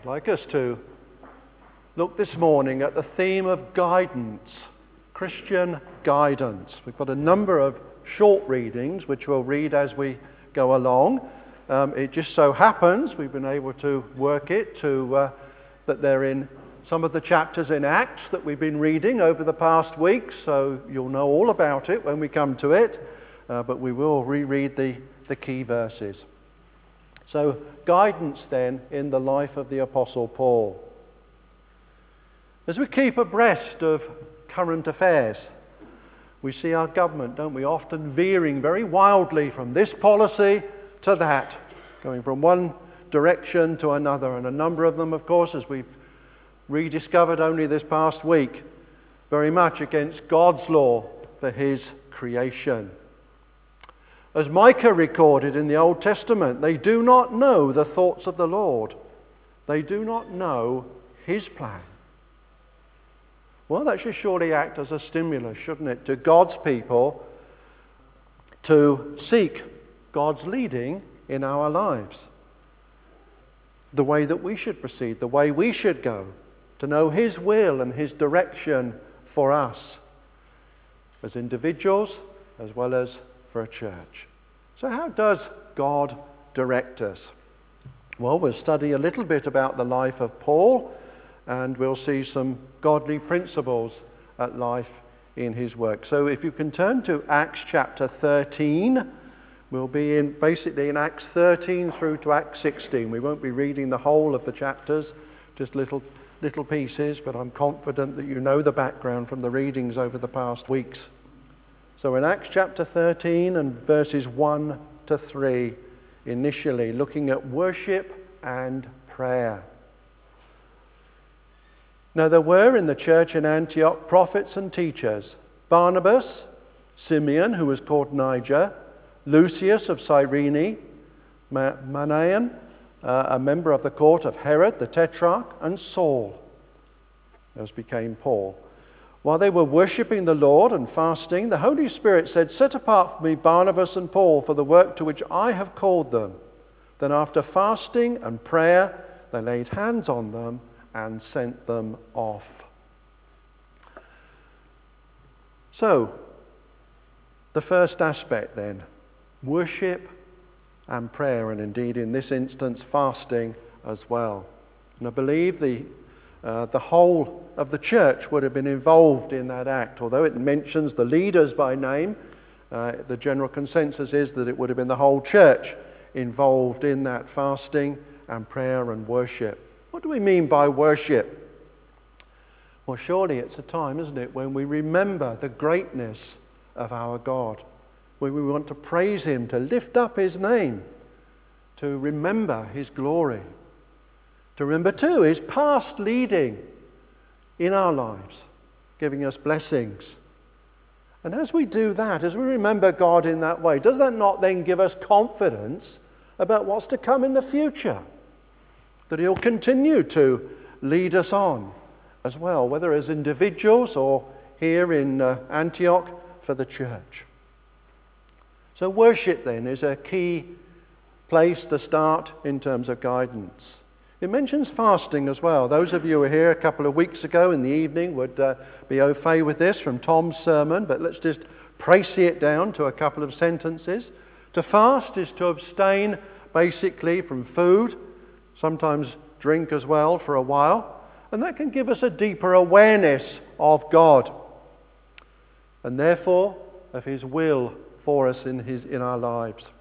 I'd like us to look this morning at the theme of guidance, Christian guidance. We've got a number of short readings which we'll read as we go along. It just so happens we've been able to work it to that they're in some of the chapters in Acts that we've been reading over the past weeks, so you'll know all about it when we come to it, but we will reread the key verses. So, guidance then in the life of the Apostle Paul. As we keep abreast of current affairs, we see our government, don't we, often veering very wildly from this policy to that, going from one direction to another. And a number of them, of course, as we've rediscovered only this past week, very much against God's law for his creation. As Micah recorded in the Old Testament, they do not know the thoughts of the Lord. They do not know his plan. Well, that should surely act as a stimulus, shouldn't it, to God's people to seek God's leading in our lives. The way that we should proceed, the way we should go, to know his will and his direction for us as individuals as well as for a church. So how does God direct us? Well, we'll study a little bit about the life of Paul, and we'll see some godly principles at life in his work. So if you can turn to Acts chapter 13, we'll be basically in Acts 13 through to Acts 16. We won't be reading the whole of the chapters, just little pieces, but I'm confident that you know the background from the readings over the past weeks. So in Acts chapter 13 and verses 1 to 3, initially looking at worship and prayer. Now there were in the church in Antioch prophets and teachers: Barnabas, Simeon, who was called Niger, Lucius of Cyrene, Manaen, a member of the court of Herod the Tetrarch, and Saul, as became Paul. While they were worshipping the Lord and fasting, the Holy Spirit said, "Set apart for me Barnabas and Paul for the work to which I have called them." Then after fasting and prayer, they laid hands on them and sent them off. So, the first aspect then, worship and prayer, and indeed in this instance fasting as well. And I believe the whole of the church would have been involved in that act. Although it mentions the leaders by name, the general consensus is that it would have been the whole church involved in that fasting and prayer and worship. What do we mean by worship? Well, surely it's a time, isn't it, when we remember the greatness of our God, when we want to praise him, to lift up his name, to remember his glory, to remember too his past leading in our lives, giving us blessings. And as we do that, as we remember God in that way, does that not then give us confidence about what's to come in the future? That he'll continue to lead us on as well, whether as individuals or here in Antioch for the church. So worship then is a key place to start in terms of guidance. It mentions fasting as well. Those of you who were here a couple of weeks ago in the evening would be au fait with this from Tom's sermon, but let's just précis it down to a couple of sentences. To fast is to abstain basically from food, sometimes drink as well for a while, and that can give us a deeper awareness of God and therefore of his will for us in our lives.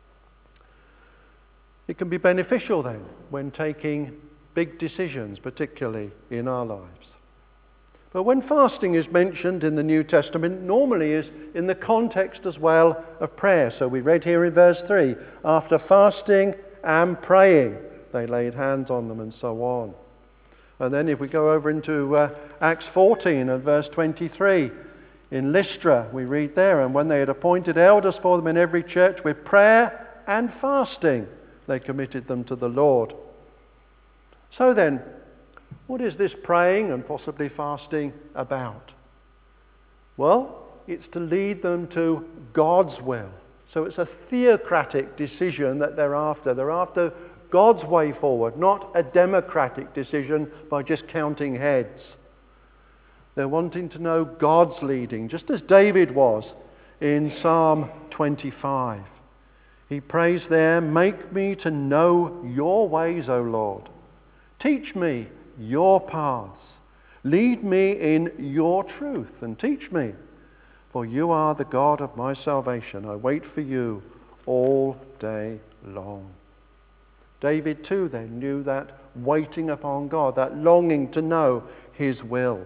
It can be beneficial then when taking big decisions, particularly in our lives. But when fasting is mentioned in the New Testament, normally is in the context as well of prayer. So we read here in verse 3, after fasting and praying, they laid hands on them and so on. And then if we go over into Acts 14 and verse 23, in Lystra we read there, and when they had appointed elders for them in every church with prayer and fasting, they committed them to the Lord. So then, what is this praying and possibly fasting about? Well, it's to lead them to God's will. So it's a theocratic decision that they're after. They're after God's way forward, not a democratic decision by just counting heads. They're wanting to know God's leading, just as David was in Psalm 25. He prays there, "Make me to know your ways, O Lord. Teach me your paths. Lead me in your truth and teach me. For you are the God of my salvation. I wait for you all day long." David too then knew that waiting upon God, that longing to know his will.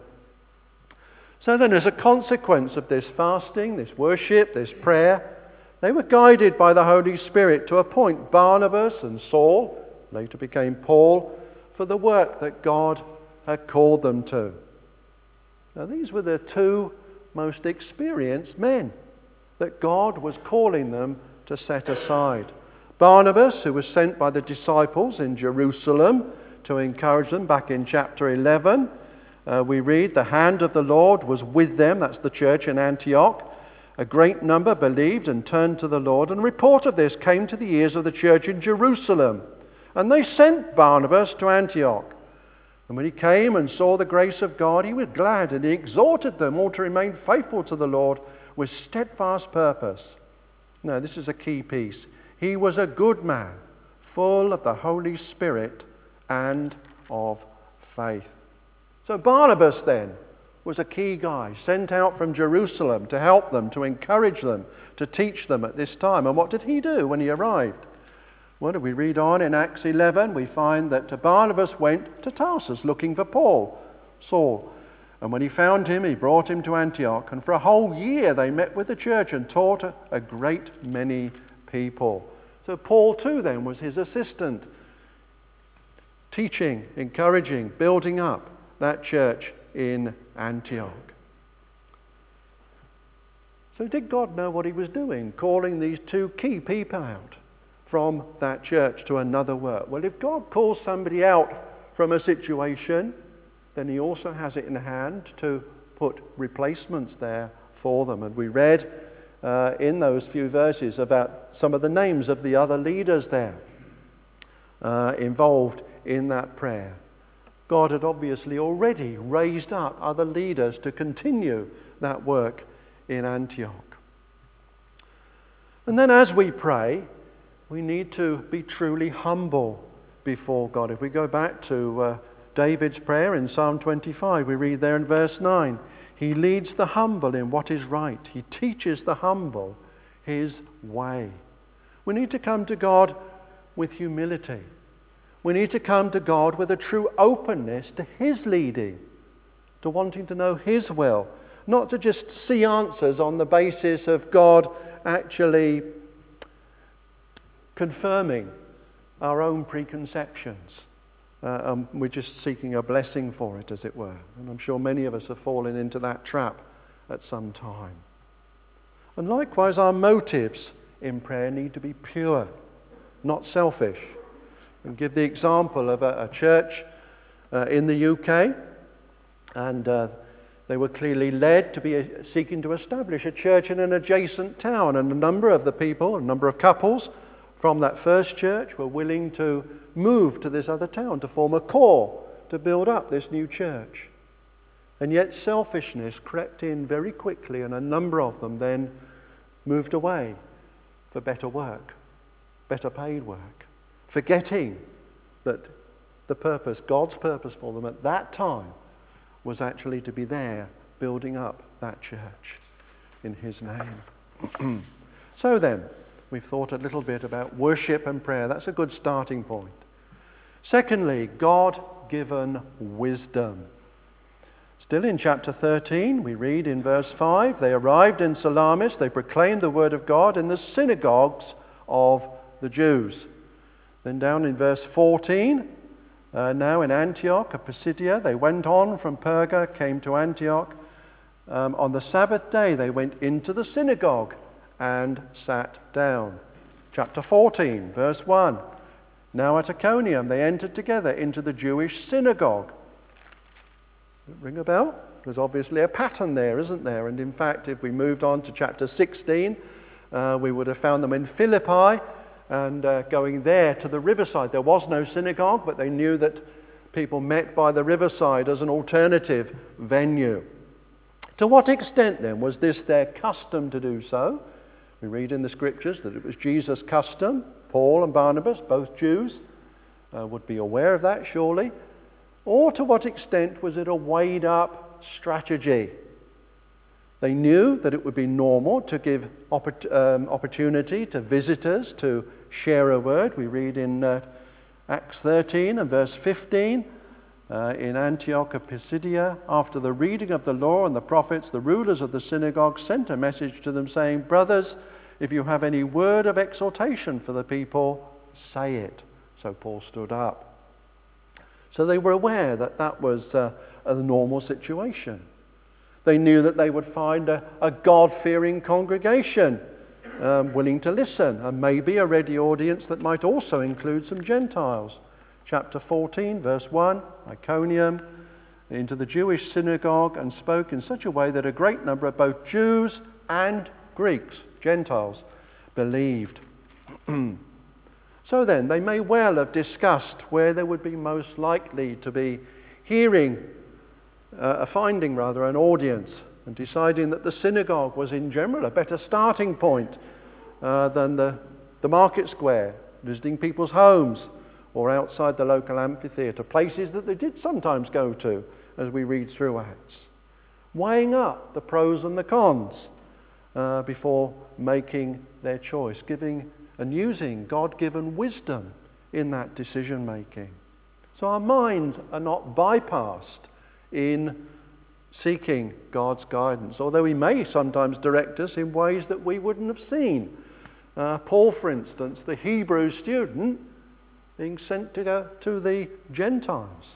So then, as a consequence of this fasting, this worship, this prayer, they were guided by the Holy Spirit to appoint Barnabas and Saul, later became Paul, for the work that God had called them to. Now, these were the two most experienced men that God was calling them to set aside. Barnabas, who was sent by the disciples in Jerusalem to encourage them, back in chapter 11, we read, "The hand of the Lord was with them," that's the church in Antioch. "A great number believed and turned to the Lord, and a report of this came to the ears of the church in Jerusalem. And they sent Barnabas to Antioch. And when he came and saw the grace of God, he was glad, and he exhorted them all to remain faithful to the Lord with steadfast purpose." Now, this is a key piece. "He was a good man, full of the Holy Spirit and of faith." So Barnabas then was a key guy, sent out from Jerusalem to help them, to encourage them, to teach them at this time. And what did he do when he arrived? Well, if we read on in Acts 11, we find that Barnabas went to Tarsus looking for Saul. And when he found him, he brought him to Antioch. And for a whole year they met with the church and taught a great many people. So Paul too then was his assistant, teaching, encouraging, building up that church in Antioch. So did God know what he was doing, calling these two key people out from that church to another work? Well, if God calls somebody out from a situation, then he also has it in hand to put replacements there for them. And we read in those few verses about some of the names of the other leaders there involved in that prayer. God had obviously already raised up other leaders to continue that work in Antioch. And then as we pray, we need to be truly humble before God. If we go back to David's prayer in Psalm 25, we read there in verse 9, "He leads the humble in what is right. He teaches the humble his way." We need to come to God with humility. We need to come to God with a true openness to his leading, to wanting to know his will, not to just see answers on the basis of God actually confirming our own preconceptions. We're just seeking a blessing for it, as it were. And I'm sure many of us have fallen into that trap at some time. And likewise, our motives in prayer need to be pure, not selfish. And give the example of a church in the UK, and they were clearly led to be seeking to establish a church in an adjacent town, and a number of the people, a number of couples from that first church were willing to move to this other town to form a core to build up this new church. And yet selfishness crept in very quickly, and a number of them then moved away for better work, better paid work, forgetting that the purpose, God's purpose for them at that time, was actually to be there building up that church in his name. So then, we've thought a little bit about worship and prayer. That's a good starting point. Secondly, God-given wisdom. Still in chapter 13, we read in verse 5, "They arrived in Salamis, they proclaimed the word of God in the synagogues of the Jews." Then down in verse 14, now in Antioch of Pisidia, they went on from Perga, came to Antioch. On the Sabbath day, they went into the synagogue and sat down. Chapter 14, verse 1. Now at Iconium, they entered together into the Jewish synagogue. Ring a bell? There's obviously a pattern there, isn't there? And in fact, if we moved on to chapter 16, we would have found them in Philippi, and going there to the riverside. There was no synagogue, but they knew that people met by the riverside as an alternative venue. To what extent then was this their custom to do so? We read in the scriptures that it was Jesus' custom. Paul and Barnabas, both Jews, would be aware of that surely. Or to what extent was it a weighed up strategy? They knew that it would be normal to give opportunity to visitors to share a word. We read in Acts 13 and verse 15, in Antioch of Pisidia, after the reading of the law and the prophets, the rulers of the synagogue sent a message to them saying, "Brothers, if you have any word of exhortation for the people, say it." So Paul stood up. So they were aware that that was a normal situation. They knew that they would find a God-fearing congregation willing to listen, and maybe a ready audience that might also include some Gentiles. Chapter 14, verse 1, Iconium, into the Jewish synagogue and spoke in such a way that a great number of both Jews and Greeks, Gentiles, believed. So then, they may well have discussed where they would be most likely to be finding an audience, and deciding that the synagogue was in general a better starting point than the market square, visiting people's homes, or outside the local amphitheatre, places that they did sometimes go to, as we read through Acts. Weighing up the pros and the cons before making their choice, giving and using God-given wisdom in that decision-making. So our minds are not bypassed in seeking God's guidance, although He may sometimes direct us in ways that we wouldn't have seen. Paul, for instance, the Hebrew student, being sent to go to the Gentiles.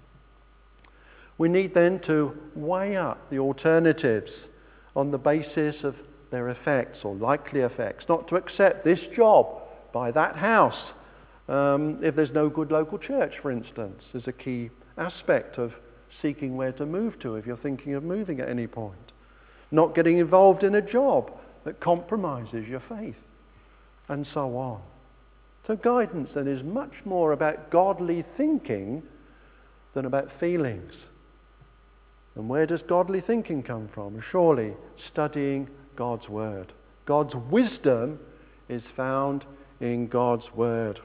We need then to weigh up the alternatives on the basis of their effects or likely effects, not to accept this job by that house if there's no good local church, for instance, is a key aspect of seeking where to move to if you're thinking of moving at any point. Not getting involved in a job that compromises your faith, and so on. So guidance then is much more about godly thinking than about feelings. And where does godly thinking come from? Surely studying God's Word. God's wisdom is found in God's Word.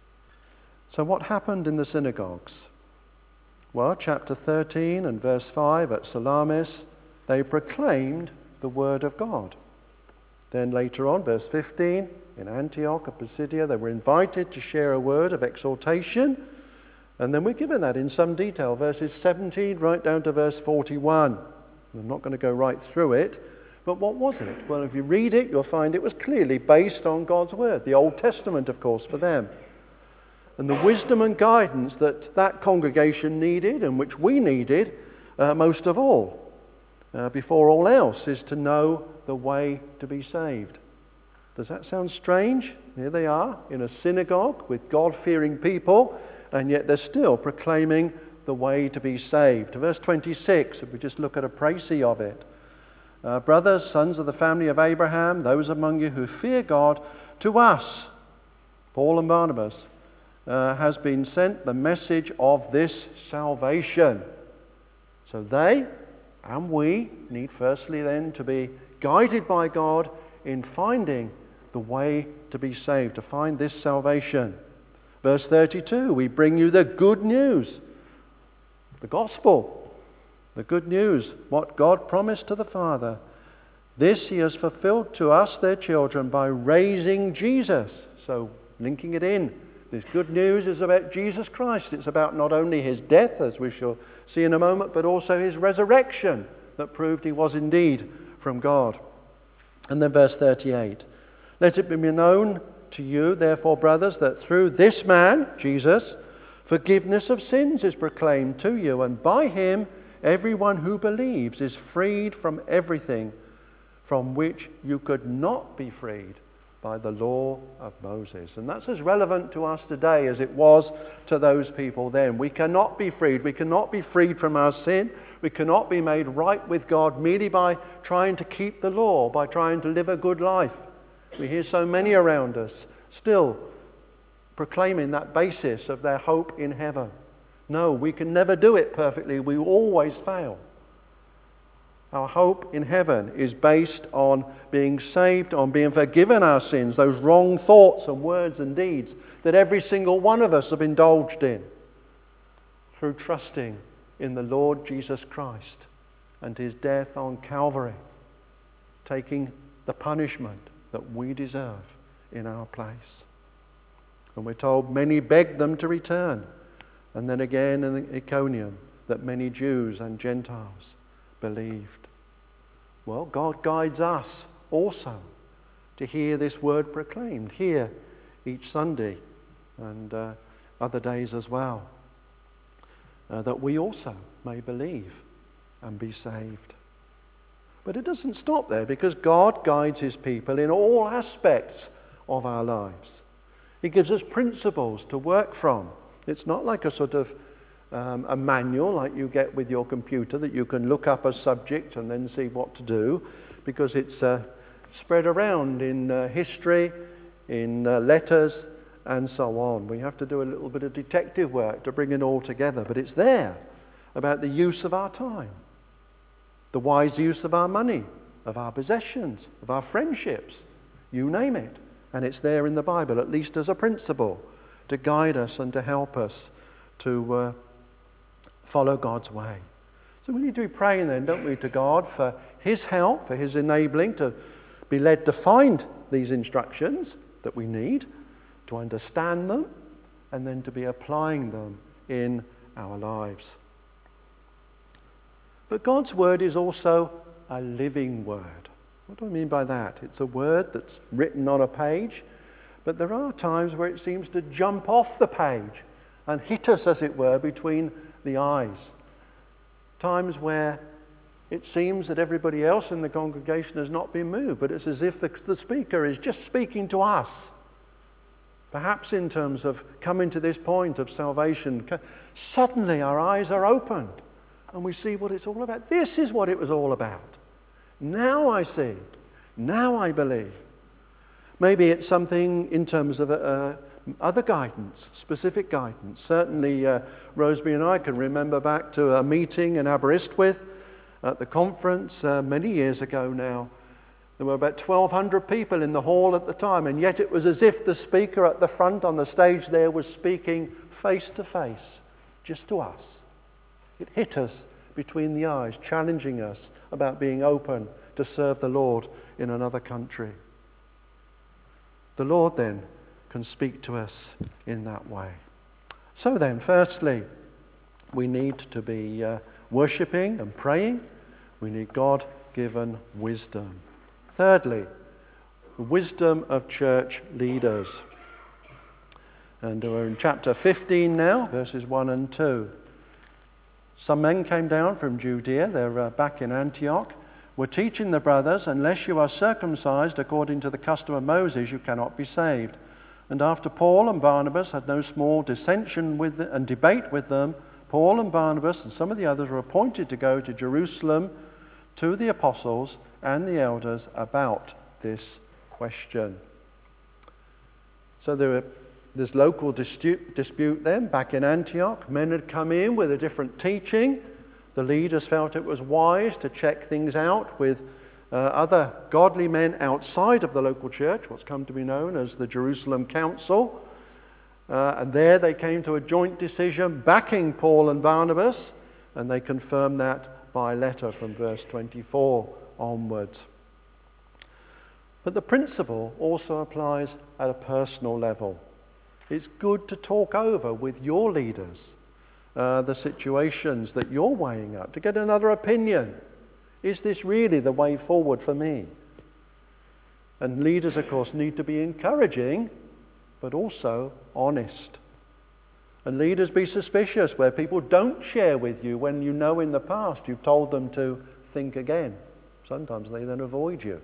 So what happened in the synagogues? Well, chapter 13 and verse 5 at Salamis, they proclaimed the Word of God. Then later on, verse 15, in Antioch of Pisidia, they were invited to share a word of exhortation. And then we're given that in some detail, verses 17 right down to verse 41. I'm not going to go right through it, but what was it? Well, if you read it, you'll find it was clearly based on God's Word, the Old Testament, of course, for them. And the wisdom and guidance that that congregation needed, and which we needed most of all, before all else, is to know the way to be saved. Does that sound strange? Here they are in a synagogue with God-fearing people, and yet they're still proclaiming the way to be saved. Verse 26, if we just look at a précis of it. Brothers, sons of the family of Abraham, those among you who fear God, to us, Paul and Barnabas, has been sent the message of this salvation. So they and we need firstly then to be guided by God in finding the way to be saved, to find this salvation. Verse 32, we bring you the good news, the gospel, the good news, what God promised to the Father. This He has fulfilled to us, their children, by raising Jesus. So linking it in, this good news is about Jesus Christ. It's about not only His death, as we shall see in a moment, but also His resurrection that proved He was indeed from God. And then verse 38, let it be known to you, therefore, brothers, that through this man, Jesus, forgiveness of sins is proclaimed to you, and by Him everyone who believes is freed from everything from which you could not be freed by the law of Moses. And that's as relevant to us today as it was to those people then. We cannot be freed. We cannot be freed from our sin. We cannot be made right with God merely by trying to keep the law, by trying to live a good life. We hear so many around us still proclaiming that basis of their hope in heaven. No, we can never do it perfectly. We always fail. Our hope in heaven is based on being saved, on being forgiven our sins, those wrong thoughts and words and deeds that every single one of us have indulged in, through trusting in the Lord Jesus Christ and his death on Calvary, taking the punishment that we deserve in our place. And we're told many begged them to return. And then again in Iconium, that many Jews and Gentiles believed. Well, God guides us also to hear this word proclaimed here each Sunday and other days as well, that we also may believe and be saved. But it doesn't stop there, because God guides his people in all aspects of our lives. He gives us principles to work from. It's not like a sort of a manual like you get with your computer that you can look up a subject and then see what to do, because it's spread around in history, in letters, and so on. We have to do a little bit of detective work to bring it all together, but it's there about the use of our time, the wise use of our money, of our possessions, of our friendships, you name it. And it's there in the Bible, at least as a principle, to guide us and to help us to follow God's way. So we need to be praying then, don't we, to God for his help, for his enabling, to be led to find these instructions that we need, to understand them, and then to be applying them in our lives. But God's word is also a living word. What do I mean by that? It's a word that's written on a page, but there are times where it seems to jump off the page and hit us, as it were, between the eyes. Times where it seems that everybody else in the congregation has not been moved, but it's as if the speaker is just speaking to us. Perhaps in terms of coming to this point of salvation, suddenly our eyes are opened and we see what it's all about. This is what it was all about. Now I see. Now I believe. Maybe it's something in terms of other guidance, specific guidance. Certainly Rosemary and I can remember back to a meeting in Aberystwyth at the conference many years ago now. There were about 1,200 people in the hall at the time, and yet it was as if the speaker at the front on the stage there was speaking face to face, just to us. It hit us between the eyes, challenging us about being open to serve the Lord in another country. The Lord then can speak to us in that way. So then, firstly, we need to be worshipping and praying. We need God-given wisdom. Thirdly, the wisdom of church leaders. And we're in chapter 15 now, verses 1 and 2. Some men came down from Judea, they're back in Antioch, were teaching the brothers, unless you are circumcised according to the custom of Moses, you cannot be saved. And after Paul and Barnabas had no small dissension and debate with them, Paul and Barnabas and some of the others were appointed to go to Jerusalem to the apostles and the elders about this question. So there's local dispute then back in Antioch. Men had come in with a different teaching. The leaders felt it was wise to check things out with other godly men outside of the local church, what's come to be known as the Jerusalem Council. And there they came to a joint decision backing Paul and Barnabas, and they confirmed that by letter from verse 24 onwards. But the principle also applies at a personal level. It's good to talk over with your leaders the situations that you're weighing up, to get another opinion. Is this really the way forward for me? And leaders, of course, need to be encouraging, but also honest. And leaders, be suspicious where people don't share with you when you know in the past you've told them to think again. Sometimes they then avoid you.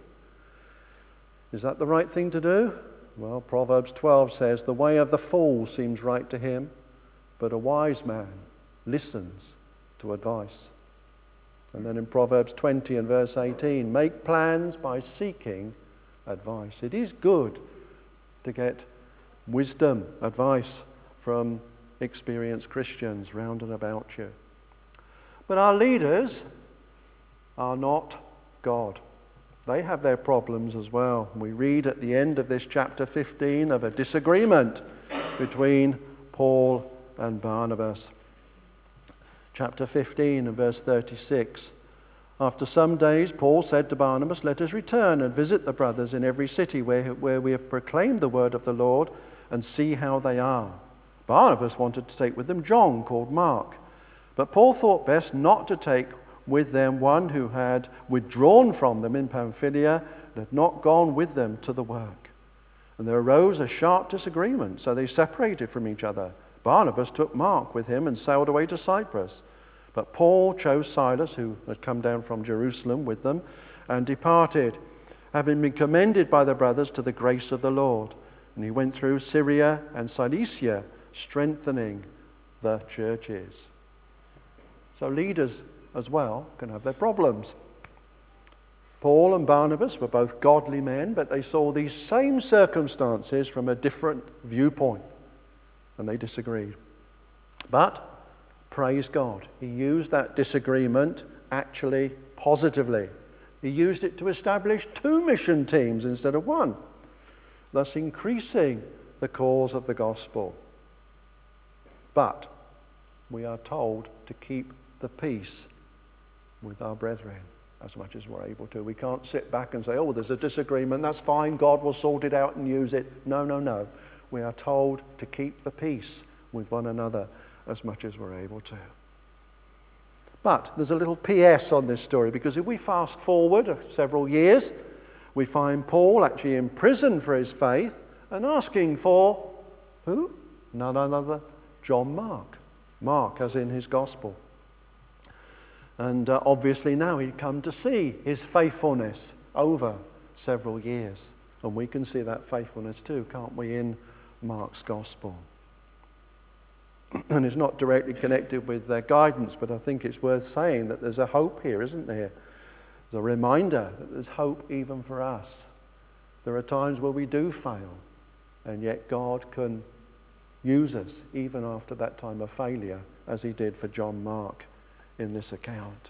Is that the right thing to do? Well, Proverbs 12 says, the way of the fool seems right to him, but a wise man listens to advice. And then in Proverbs 20 and verse 18, make plans by seeking advice. It is good to get wisdom, advice from experienced Christians round and about you. But our leaders are not God. They have their problems as well. We read at the end of this chapter 15 of a disagreement between Paul and Barnabas. Chapter 15 and verse 36. After some days, Paul said to Barnabas, "Let us return and visit the brothers in every city where we have proclaimed the word of the Lord and see how they are." Barnabas wanted to take with them John, called Mark. But Paul thought best not to take with them one who had withdrawn from them in Pamphylia and had not gone with them to the work. And there arose a sharp disagreement, so they separated from each other. Barnabas took Mark with him and sailed away to Cyprus. But Paul chose Silas, who had come down from Jerusalem with them, and departed, having been commended by the brothers to the grace of the Lord. And he went through Syria and Cilicia, strengthening the churches. So leaders as well can have their problems. Paul and Barnabas were both godly men, but they saw these same circumstances from a different viewpoint, and they disagreed. But praise God, he used that disagreement actually positively. He used it to establish 2 mission teams instead of 1, thus increasing the cause of the gospel. But we are told to keep the peace with our brethren as much as we're able to. We can't sit back and say, "Oh, there's a disagreement, that's fine, God will sort it out and use it." No. We are told to keep the peace with one another as much as we're able to. But there's a little PS on this story, because if we fast forward several years, we find Paul actually in prison for his faith and asking for who? None other, John Mark. Mark as in his gospel. And obviously now he'd come to see his faithfulness over several years. And we can see that faithfulness too, can't we, in Mark's gospel. And it's not directly connected with their guidance, but I think it's worth saying that there's a hope here, isn't there? There's a reminder that there's hope even for us. There are times where we do fail, and yet God can use us even after that time of failure, as he did for John Mark in this account.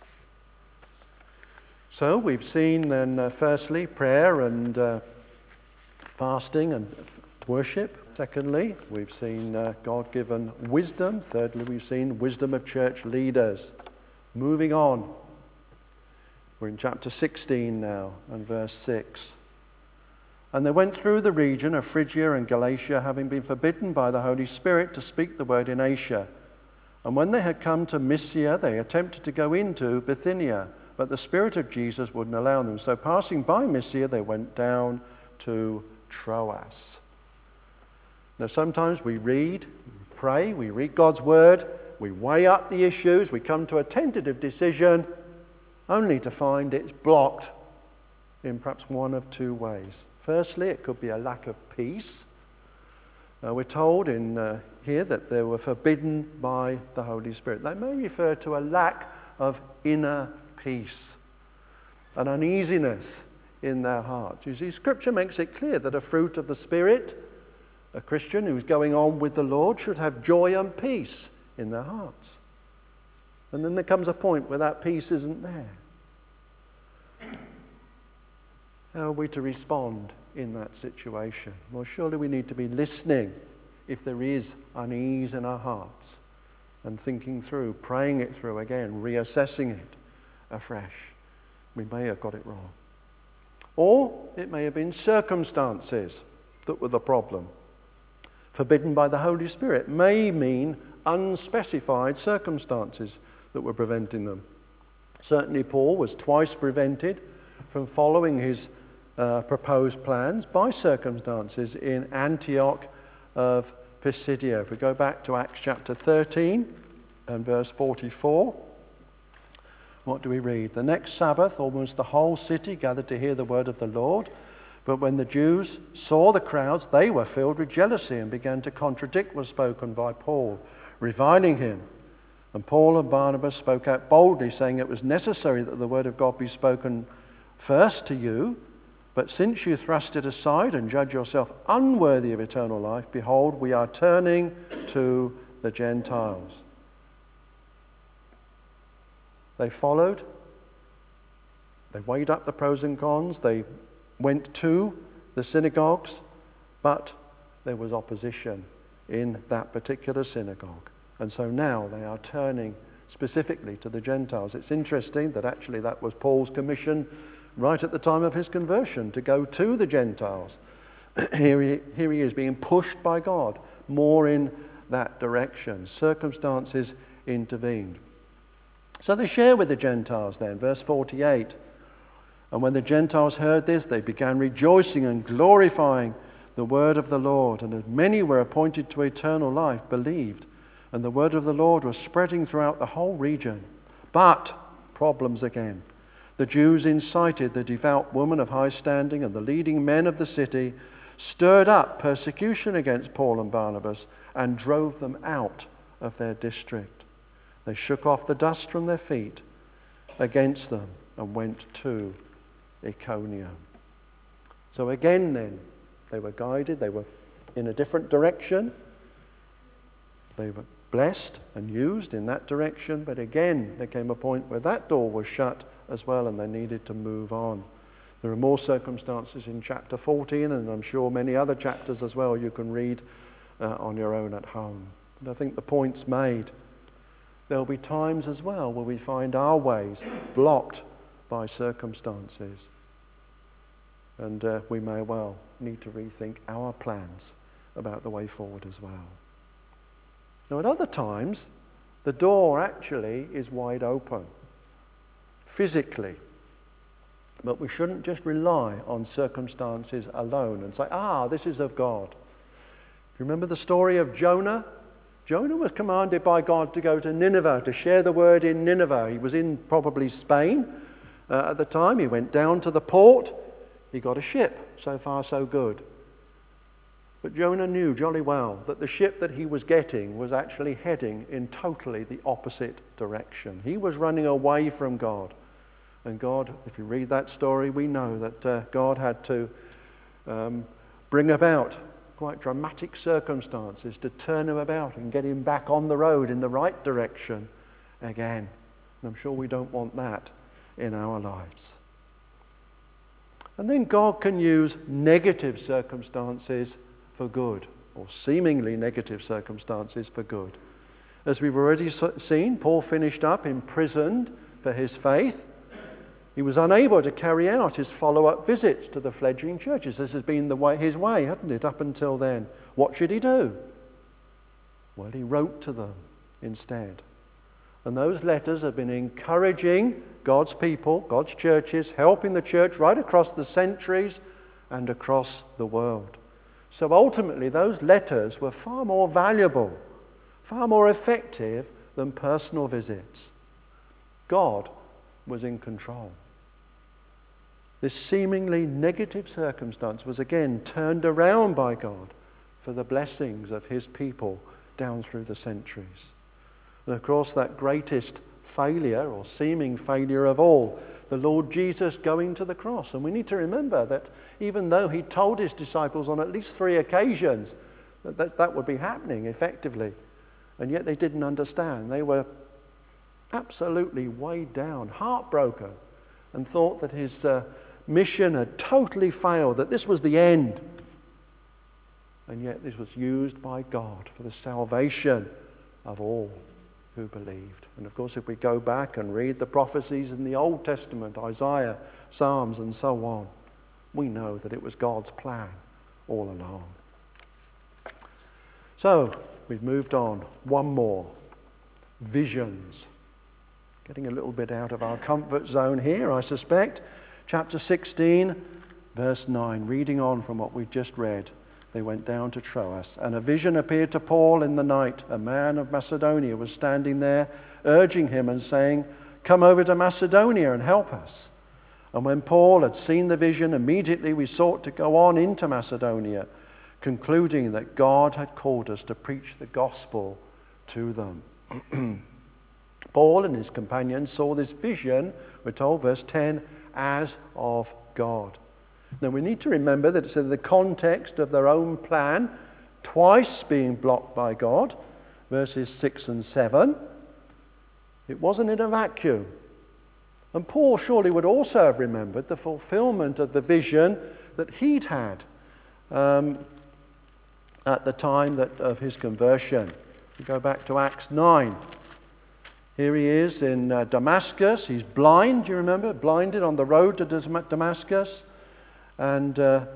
So we've seen then firstly prayer and fasting and worship. Secondly, we've seen God-given wisdom. Thirdly, we've seen wisdom of church leaders. Moving on, we're in chapter 16 now and verse 6. And they went through the region of Phrygia and Galatia, having been forbidden by the Holy Spirit to speak the word in Asia. And when they had come to Mysia, they attempted to go into Bithynia, but the Spirit of Jesus wouldn't allow them. So passing by Mysia, they went down to Troas. Now sometimes we read, we pray, we read God's word, we weigh up the issues, we come to a tentative decision, only to find it's blocked in perhaps one of 2 ways. Firstly, it could be a lack of peace. We're told in here that they were forbidden by the Holy Spirit. That may refer to a lack of inner peace, an uneasiness in their hearts. You see, Scripture makes it clear that a fruit of the Spirit, a Christian who's going on with the Lord, should have joy and peace in their hearts. And then there comes a point where that peace isn't there. How are we to respond in that situation? Well, surely we need to be listening if there is unease in our hearts and thinking through, praying it through again, reassessing it afresh. We may have got it wrong. Or it may have been circumstances that were the problem. Forbidden by the Holy Spirit may mean unspecified circumstances that were preventing them. Certainly Paul was twice prevented from following his proposed plans by circumstances in Antioch of Pisidia. If we go back to Acts chapter 13 and verse 44, what do we read? The next Sabbath, almost the whole city gathered to hear the word of the Lord. But when the Jews saw the crowds, they were filled with jealousy and began to contradict what was spoken by Paul, reviling him. And Paul and Barnabas spoke out boldly, saying it was necessary that the word of God be spoken first to you, But since you thrust it aside and judge yourself unworthy of eternal life, behold, we are turning to the Gentiles. They followed. They weighed up the pros and cons. They went to the synagogues, but there was opposition in that particular synagogue. And so now they are turning specifically to the Gentiles. It's interesting that actually that was Paul's commission right at the time of his conversion, to go to the Gentiles. Here he is being pushed by God more in that direction. Circumstances intervened. So they share with the Gentiles then, verse 48. And when the Gentiles heard this, they began rejoicing and glorifying the word of the Lord. And as many were appointed to eternal life, believed. And the word of the Lord was spreading throughout the whole region. But, problems again. The Jews incited the devout woman of high standing and the leading men of the city, stirred up persecution against Paul and Barnabas, and drove them out of their district. They shook off the dust from their feet against them and went to Iconium. So again then, they were guided, they were in a different direction. They were blessed and used in that direction, but again there came a point where that door was shut as well and they needed to move on. There are more circumstances in chapter 14, and I'm sure many other chapters as well you can read on your own at home. And I think the point's made. There'll be times as well where we find our ways blocked by circumstances, and we may well need to rethink our plans about the way forward as well. Now at other times, the door actually is wide open, physically. But we shouldn't just rely on circumstances alone and say, this is of God. Do you remember the story of Jonah? Jonah was commanded by God to go to Nineveh, to share the word in Nineveh. He was in probably Spain at the time. He went down to the port. He got a ship. So far, so good. But Jonah knew jolly well that the ship that he was getting was actually heading in totally the opposite direction. He was running away from God. And God, if you read that story, we know that God had to bring about quite dramatic circumstances to turn him about and get him back on the road in the right direction again. And I'm sure we don't want that in our lives. And then God can use negative circumstances for good, or seemingly negative circumstances for good. As we've already seen, Paul finished up imprisoned for his faith. He was unable to carry out his follow-up visits to the fledgling churches. This has been his way, hasn't it, up until then? What should he do? Well, he wrote to them instead. And those letters have been encouraging God's people, God's churches, helping the church right across the centuries and across the world. So ultimately, those letters were far more valuable, far more effective than personal visits. God was in control. This seemingly negative circumstance was again turned around by God for the blessings of his people down through the centuries. And of course, that greatest failure or seeming failure of all, the Lord Jesus going to the cross. And we need to remember that even though he told his disciples on at least 3 occasions that would be happening effectively, and yet they didn't understand. They were absolutely weighed down, heartbroken, and thought that his mission had totally failed, that this was the end. And yet this was used by God for the salvation of all who believed. And of course, if we go back and read the prophecies in the Old Testament, Isaiah, Psalms, and so on, we know that it was God's plan all along. So, we've moved on. One more. Visions. Getting a little bit out of our comfort zone here, I suspect. Chapter 16, verse 9. Reading on from what we've just read. They went down to Troas, and a vision appeared to Paul in the night. A man of Macedonia was standing there, urging him and saying, "Come over to Macedonia and help us." And when Paul had seen the vision, immediately we sought to go on into Macedonia, concluding that God had called us to preach the gospel to them. Paul and his companions saw this vision, we're told, verse 10, as of God. Now we need to remember that it's in the context of their own plan, twice being blocked by God, verses 6 and 7. It wasn't in a vacuum. And Paul surely would also have remembered the fulfillment of the vision that he'd had at the time of his conversion. We go back to Acts 9. Here he is in Damascus. He's blind, do you remember? Blinded on the road to Damascus. And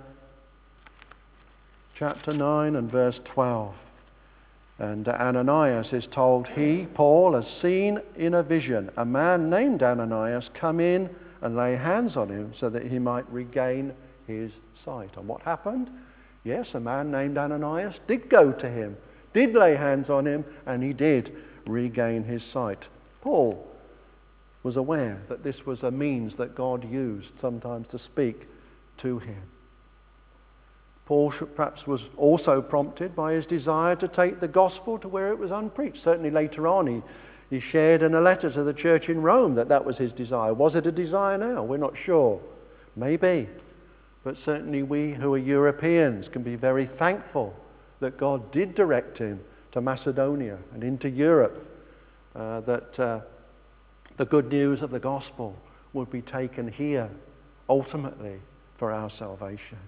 chapter 9 and verse 12. And Ananias is told, he, Paul, has seen in a vision a man named Ananias come in and lay hands on him so that he might regain his sight. And what happened? Yes, a man named Ananias did go to him, did lay hands on him, and he did regain his sight. Paul was aware that this was a means that God used sometimes to speak to him. Paul perhaps was also prompted by his desire to take the gospel to where it was unpreached. Certainly later on he shared in a letter to the church in Rome that was his desire. Was it a desire now? We're not sure. Maybe. But certainly we who are Europeans can be very thankful that God did direct him to Macedonia and into Europe, that the good news of the gospel would be taken here ultimately for our salvation.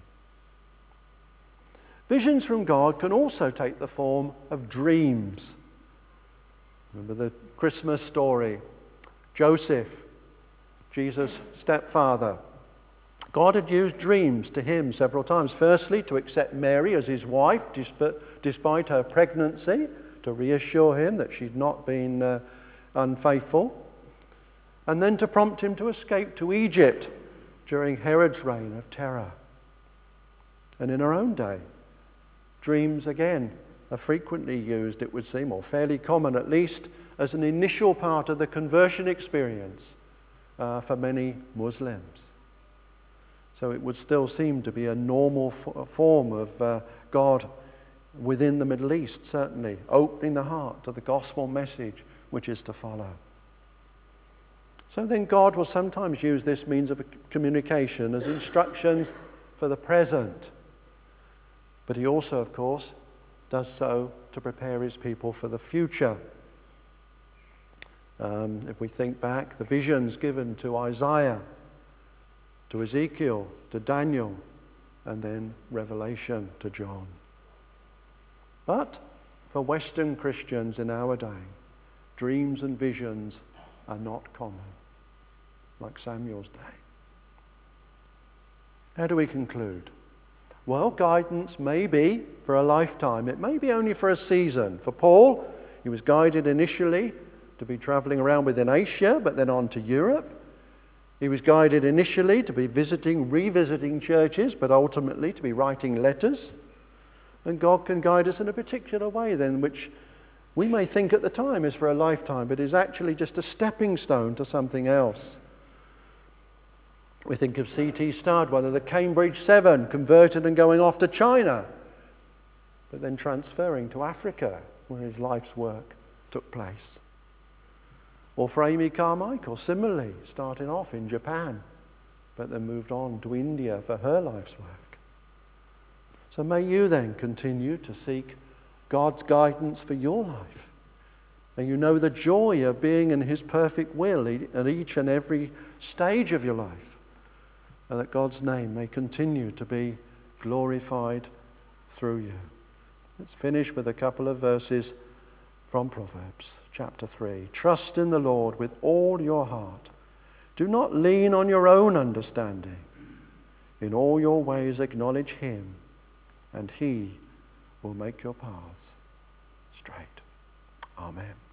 Visions from God can also take the form of dreams. Remember the Christmas story. Joseph, Jesus' stepfather. God had used dreams to him several times. Firstly, to accept Mary as his wife despite her pregnancy, to reassure him that she'd not been unfaithful. And then to prompt him to escape to Egypt during Herod's reign of terror. And in our own day, dreams again are frequently used, it would seem, or fairly common at least, as an initial part of the conversion experience for many Muslims. So it would still seem to be a normal form of God within the Middle East, certainly, opening the heart to the gospel message which is to follow. So then God will sometimes use this means of communication as instructions for the present. But he also, of course, does so to prepare his people for the future. If we think back, the visions given to Isaiah, to Ezekiel, to Daniel, and then Revelation to John. But for Western Christians in our day, dreams and visions are not common, like Samuel's day. How do we conclude? Well, guidance may be for a lifetime. It may be only for a season. For Paul, he was guided initially to be traveling around within Asia, but then on to Europe. He was guided initially to be revisiting churches, but ultimately to be writing letters. And God can guide us in a particular way then, which we may think at the time is for a lifetime, but is actually just a stepping stone to something else. We think of C.T. Studd, one of the Cambridge Seven, converted and going off to China, but then transferring to Africa, where his life's work took place. Or for Amy Carmichael, similarly, starting off in Japan, but then moved on to India for her life's work. So may you then continue to seek God's guidance for your life. And you know the joy of being in his perfect will at each and every stage of your life. And that God's name may continue to be glorified through you. Let's finish with a couple of verses from Proverbs chapter 3. Trust in the Lord with all your heart. Do not lean on your own understanding. In all your ways acknowledge him, and he will make your paths straight. Amen.